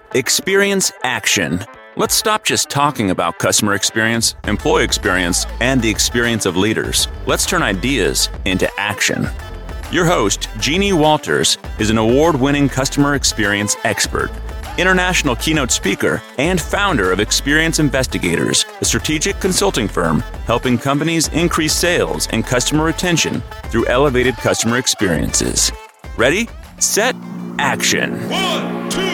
Experience action. Let's stop just talking about customer experience, employee experience, and the experience of leaders. Let's turn ideas into action. Your host, Jeannie Walters, is an award-winning customer experience expert, international keynote speaker, and founder of Experience Investigators, a strategic consulting firm helping companies increase sales and customer retention through elevated customer experiences. Ready, set, action. 1, 2, 3,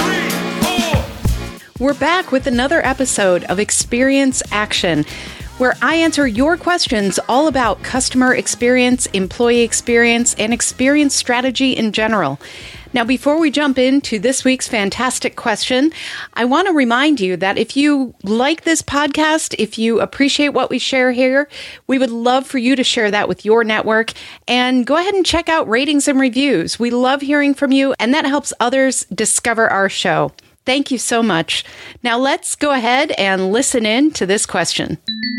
4. We're back with another episode of Experience Action, where I answer your questions all about customer experience, employee experience, and experience strategy in general. Now, before we jump into this week's fantastic question, I want to remind you that if you like this podcast, if you appreciate what we share here, we would love for you to share that with your network and go ahead and check out ratings and reviews. We love hearing from you, and that helps others discover our show. Thank you so much. Now let's go ahead and listen in to this question.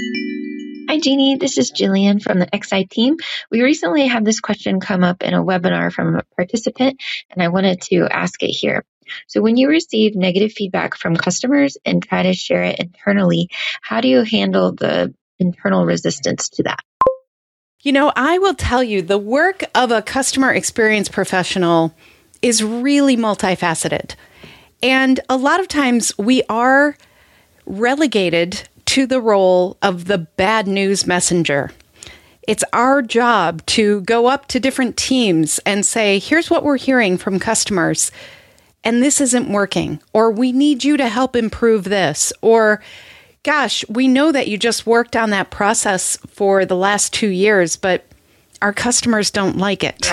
Hi, Jeannie. This is Jillian from the XI team. We recently had this question come up in a webinar from a participant, and I wanted to ask it here. So when you receive negative feedback from customers and try to share it internally, how do you handle the internal resistance to that? You know, I will tell you, the work of a customer experience professional is really multifaceted. And a lot of times we are relegated to the role of the bad news messenger. It's our job to go up to different teams and say, here's what we're hearing from customers, and this isn't working, or we need you to help improve this, or gosh, we know that you just worked on that process for the last 2 years, but our customers don't like it.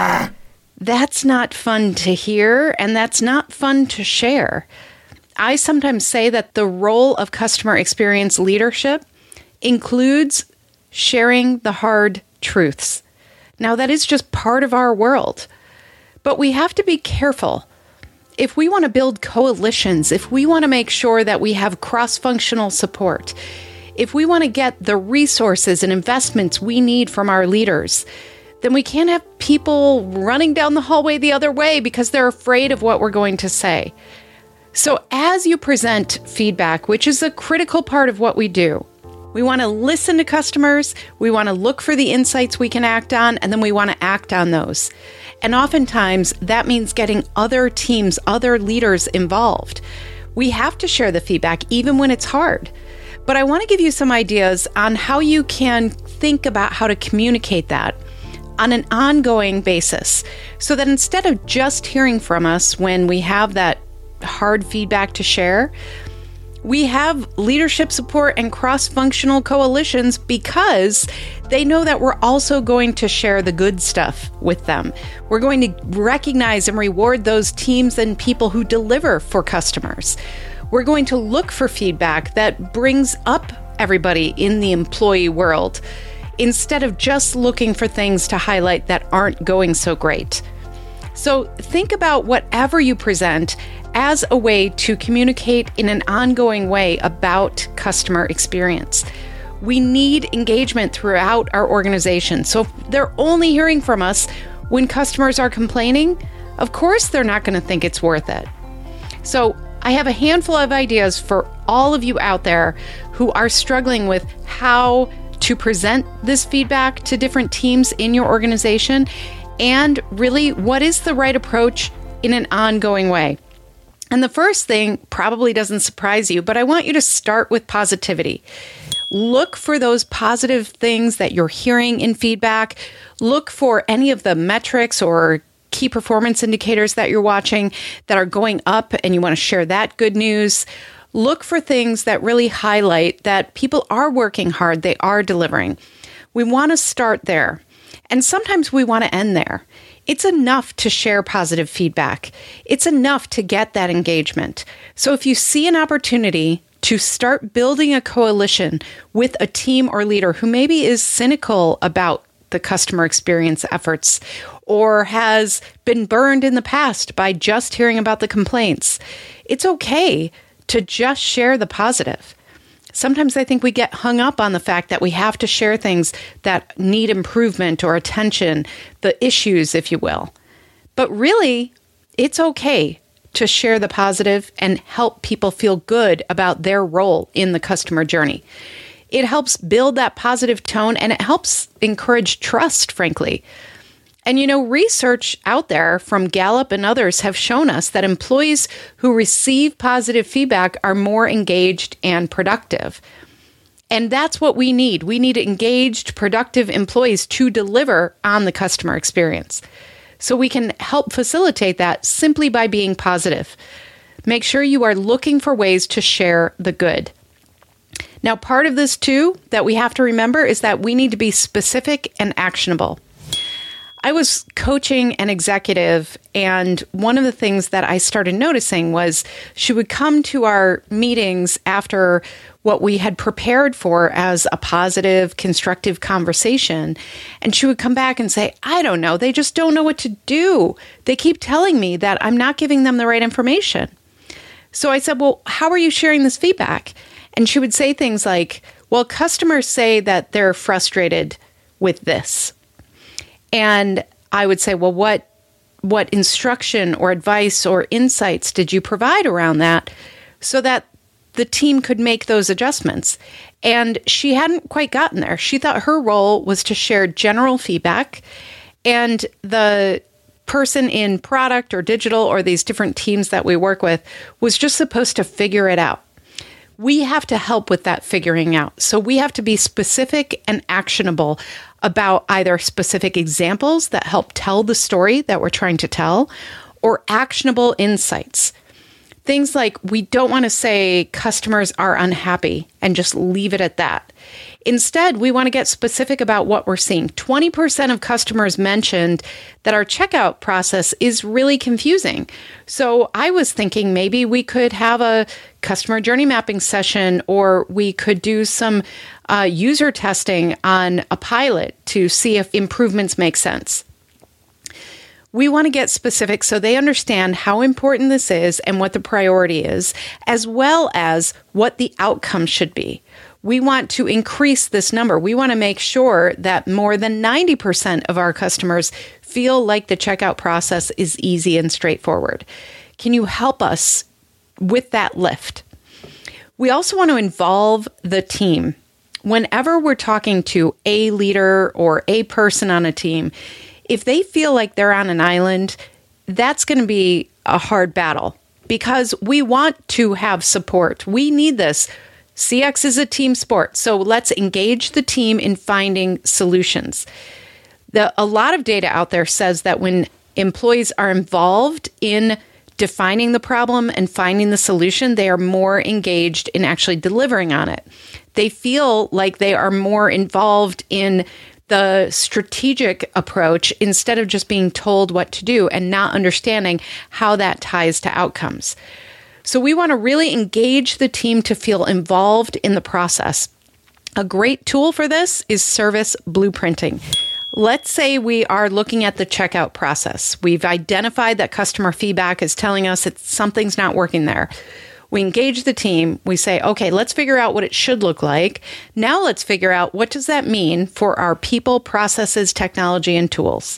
That's not fun to hear, and that's not fun to share. I sometimes say that the role of customer experience leadership includes sharing the hard truths. Now, that is just part of our world, but we have to be careful. If we want to build coalitions, if we want to make sure that we have cross-functional support, if we want to get the resources and investments we need from our leaders, then we can't have people running down the hallway the other way because they're afraid of what we're going to say. So as you present feedback, which is a critical part of what we do, we want to listen to customers, we want to look for the insights we can act on, and then we want to act on those. And oftentimes that means getting other teams, other leaders involved. We have to share the feedback even when it's hard. But I want to give you some ideas on how you can think about how to communicate that on an ongoing basis, so that instead of just hearing from us when we have that hard feedback to share, we have leadership support and cross-functional coalitions because they know that we're also going to share the good stuff with them. We're going to recognize and reward those teams and people who deliver for customers. We're going to look for feedback that brings up everybody in the employee world, instead of just looking for things to highlight that aren't going so great. So think about whatever you present as a way to communicate in an ongoing way about customer experience. We need engagement throughout our organization. So if they're only hearing from us when customers are complaining, of course they're not going to think it's worth it. So I have a handful of ideas for all of you out there who are struggling with how to present this feedback to different teams in your organization, and really what is the right approach in an ongoing way. And the first thing probably doesn't surprise you, but I want you to start with positivity. Look for those positive things that you're hearing in feedback. Look for any of the metrics or key performance indicators that you're watching that are going up and you want to share that good news. Look for things that really highlight that people are working hard, they are delivering. We want to start there. And sometimes we want to end there. It's enough to share positive feedback. It's enough to get that engagement. So if you see an opportunity to start building a coalition with a team or leader who maybe is cynical about the customer experience efforts or has been burned in the past by just hearing about the complaints, it's okay to just share the positive. Sometimes I think we get hung up on the fact that we have to share things that need improvement or attention, the issues, if you will. But really, it's okay to share the positive and help people feel good about their role in the customer journey. It helps build that positive tone and it helps encourage trust, frankly. And research out there from Gallup and others have shown us that employees who receive positive feedback are more engaged and productive. And that's what we need. We need engaged, productive employees to deliver on the customer experience. So we can help facilitate that simply by being positive. Make sure you are looking for ways to share the good. Now, part of this too that we have to remember is that we need to be specific and actionable. I was coaching an executive, and one of the things that I started noticing was she would come to our meetings after what we had prepared for as a positive, constructive conversation. And she would come back and say, I don't know, they just don't know what to do. They keep telling me that I'm not giving them the right information. So I said, well, how are you sharing this feedback? And she would say things like, well, customers say that they're frustrated with this. And I would say, well, what instruction or advice or insights did you provide around that so that the team could make those adjustments? And she hadn't quite gotten there. She thought her role was to share general feedback, and the person in product or digital or these different teams that we work with was just supposed to figure it out. We have to help with that figuring out. So we have to be specific and actionable about either specific examples that help tell the story that we're trying to tell or actionable insights. Things like we don't want to say customers are unhappy and just leave it at that. Instead, we want to get specific about what we're seeing. 20% of customers mentioned that our checkout process is really confusing. So I was thinking maybe we could have a customer journey mapping session, or we could do some user testing on a pilot to see if improvements make sense. We want to get specific so they understand how important this is and what the priority is, as well as what the outcome should be. We want to increase this number. We want to make sure that more than 90% of our customers feel like the checkout process is easy and straightforward. Can you help us with that lift? We also want to involve the team. Whenever we're talking to a leader or a person on a team, if they feel like they're on an island, that's going to be a hard battle because we want to have support. We need this. CX is a team sport, so let's engage the team in finding solutions. A lot of data out there says that when employees are involved in defining the problem and finding the solution, they are more engaged in actually delivering on it. They feel like they are more involved in the strategic approach instead of just being told what to do and not understanding how that ties to outcomes. So we want to really engage the team to feel involved in the process. A great tool for this is service blueprinting. Let's say we are looking at the checkout process. We've identified that customer feedback is telling us that something's not working there. We engage the team. We say, okay, let's figure out what it should look like. Now let's figure out what does that mean for our people, processes, technology, and tools.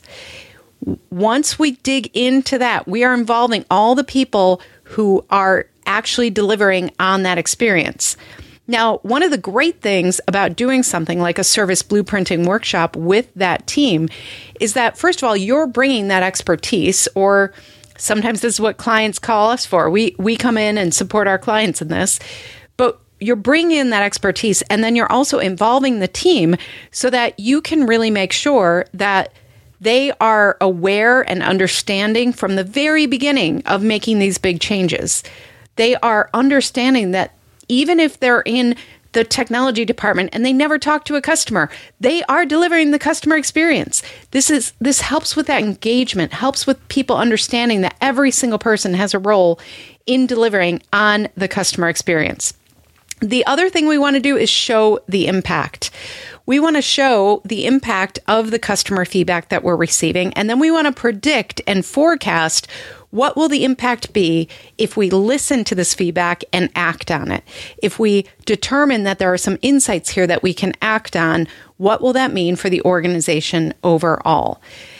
Once we dig into that, we are involving all the people who are actually delivering on that experience. Now, one of the great things about doing something like a service blueprinting workshop with that team is that, first of all, you're bringing that expertise, or sometimes this is what clients call us for. We come in and support our clients in this, but you're bringing in that expertise, and then you're also involving the team so that you can really make sure that they are aware and understanding from the very beginning of making these big changes. They are understanding that even if they're in the technology department and they never talk to a customer, they are delivering the customer experience. This helps with that engagement, helps with people understanding that every single person has a role in delivering on the customer experience. The other thing we want to do is show the impact. We want to show the impact of the customer feedback that we're receiving, and then we want to predict and forecast what will the impact be if we listen to this feedback and act on it. If we determine that there are some insights here that we can act on, what will that mean for the organization overall?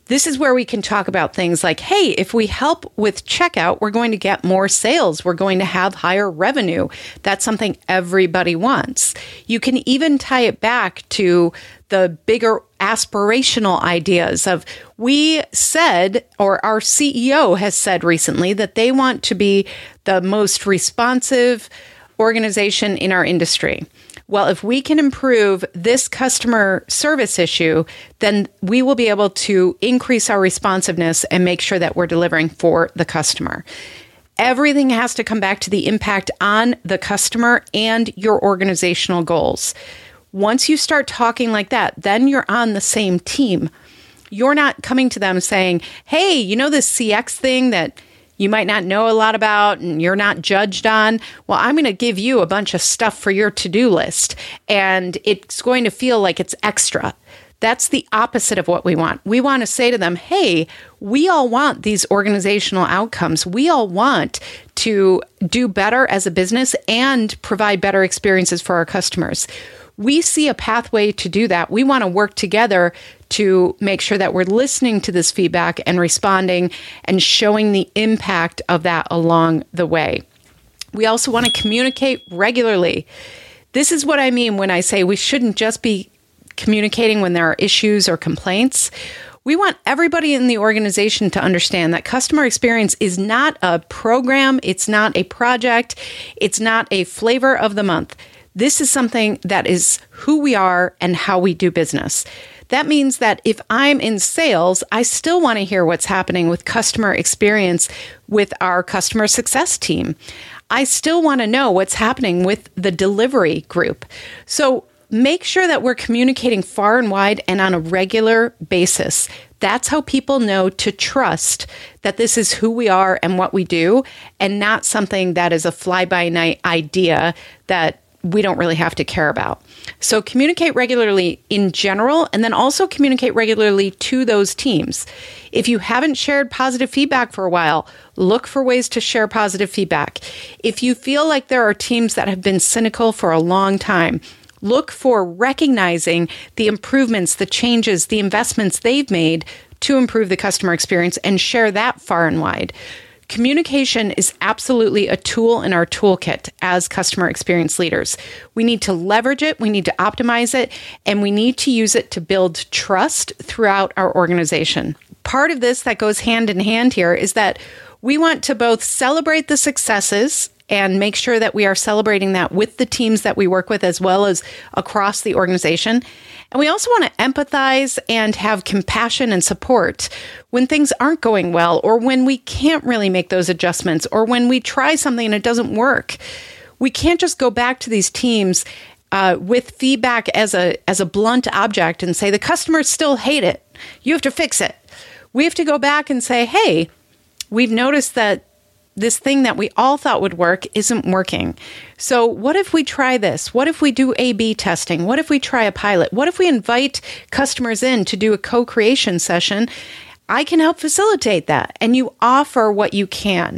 This is where we can talk about things like, hey, if we help with checkout, we're going to get more sales. We're going to have higher revenue. That's something everybody wants. You can even tie it back to the bigger aspirational ideas of, we said, or our CEO has said recently, that they want to be the most responsive organization in our industry. Well, if we can improve this customer service issue, then we will be able to increase our responsiveness and make sure that we're delivering for the customer. Everything has to come back to the impact on the customer and your organizational goals. Once you start talking like that, then you're on the same team. You're not coming to them saying, hey, you know this CX thing that you might not know a lot about and you're not judged on? Well, I'm going to give you a bunch of stuff for your to-do list, and it's going to feel like it's extra. That's the opposite of what we want. We want to say to them, hey, we all want these organizational outcomes. We all want to do better as a business and provide better experiences for our customers. We see a pathway to do that. We want to work together to make sure that we're listening to this feedback and responding and showing the impact of that along the way. We also want to communicate regularly. This is what I mean when I say we shouldn't just be communicating when there are issues or complaints. We want everybody in the organization to understand that customer experience is not a program, it's not a project, it's not a flavor of the month. This is something that is who we are and how we do business. That means that if I'm in sales, I still want to hear what's happening with customer experience with our customer success team. I still want to know what's happening with the delivery group. So make sure that we're communicating far and wide and on a regular basis. That's how people know to trust that this is who we are and what we do, and not something that is a fly-by-night idea that we don't really have to care about. So communicate regularly in general, and then also communicate regularly to those teams. If you haven't shared positive feedback for a while, look for ways to share positive feedback. If you feel like there are teams that have been cynical for a long time, look for recognizing the improvements, the changes, the investments they've made to improve the customer experience, and share that far and wide. Communication is absolutely a tool in our toolkit as customer experience leaders. We need to leverage it, we need to optimize it, and we need to use it to build trust throughout our organization. Part of this that goes hand in hand here is that we want to both celebrate the successes and make sure that we are celebrating that with the teams that we work with as well as across the organization. And we also want to empathize and have compassion and support when things aren't going well, or when we can't really make those adjustments, or when we try something and it doesn't work. We can't just go back to these teams with feedback as a blunt object and say, the customers still hate it. You have to fix it. We have to go back and say, hey, we've noticed that this thing that we all thought would work isn't working. So what if we try this? What if we do A/B testing? What if we try a pilot? What if we invite customers in to do a co-creation session? I can help facilitate that. And you offer what you can.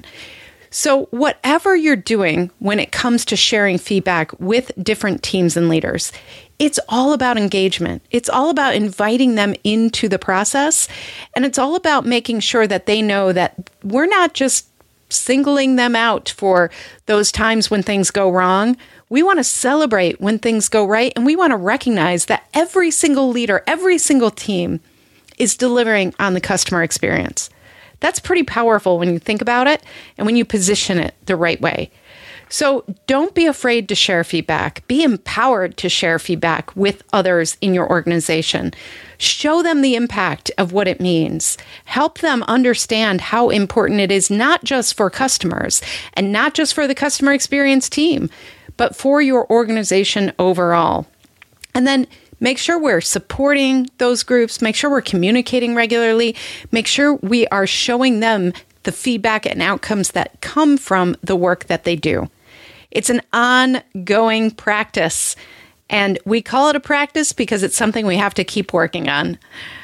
So whatever you're doing when it comes to sharing feedback with different teams and leaders, it's all about engagement. It's all about inviting them into the process. And it's all about making sure that they know that we're not just singling them out for those times when things go wrong. We want to celebrate when things go right, and we want to recognize that every single leader, every single team is delivering on the customer experience. That's pretty powerful when you think about it and when you position it the right way. So don't be afraid to share feedback. Be empowered to share feedback with others in your organization. Show them the impact of what it means. Help them understand how important it is, not just for customers and not just for the customer experience team, but for your organization overall. And then make sure we're supporting those groups. Make sure we're communicating regularly. Make sure we are showing them the feedback and outcomes that come from the work that they do. It's an ongoing practice, and we call it a practice because it's something we have to keep working on.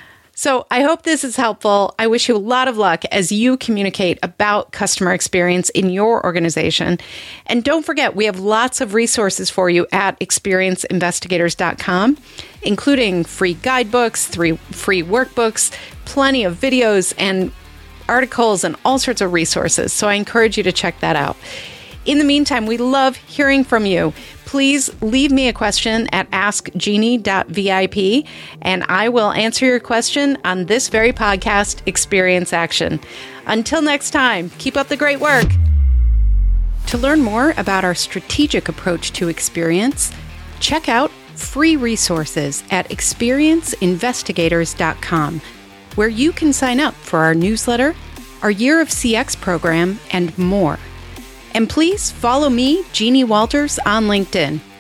So I hope this is helpful. I wish you a lot of luck as you communicate about customer experience in your organization. And don't forget, we have lots of resources for you at experienceinvestigators.com. including free guidebooks, free workbooks, plenty of videos and articles and all sorts of resources. So I encourage you to check that out. In the meantime, we love hearing from you. Please leave me a question at askjeannie.vip, and I will answer your question on this very podcast, Experience Action. Until next time, keep up the great work. To learn more about our strategic approach to experience, check out free resources at experienceinvestigators.com, where you can sign up for our newsletter, our Year of CX program, and more. And please follow me, Jeannie Walters, on LinkedIn.